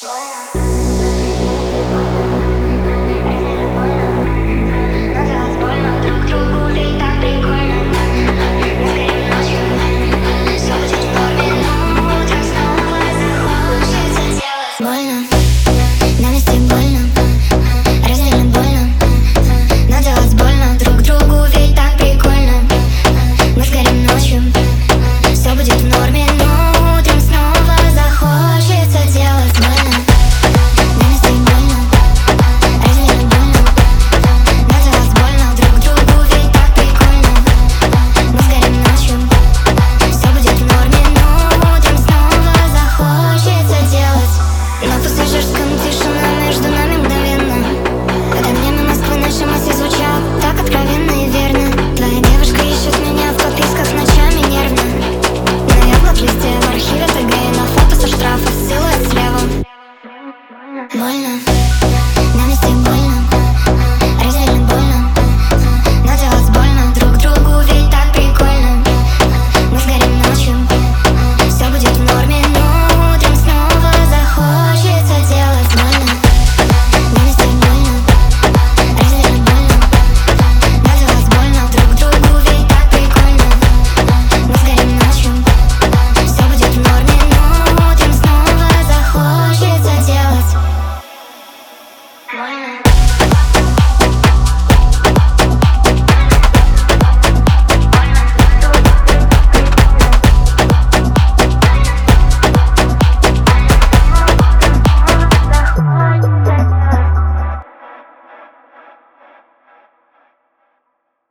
Больно, на месте больно, раздельно больно, но делать больно друг другу, ведь так прикольно. Мы сгорим ночью, все будет в норме, но утром снова захочется делать больно. На месте больно, раздельно больно, но делать больно друг другу, ведь так прикольно. Мы сгорим ночью, все будет в норме, но утром снова захочется делать. Но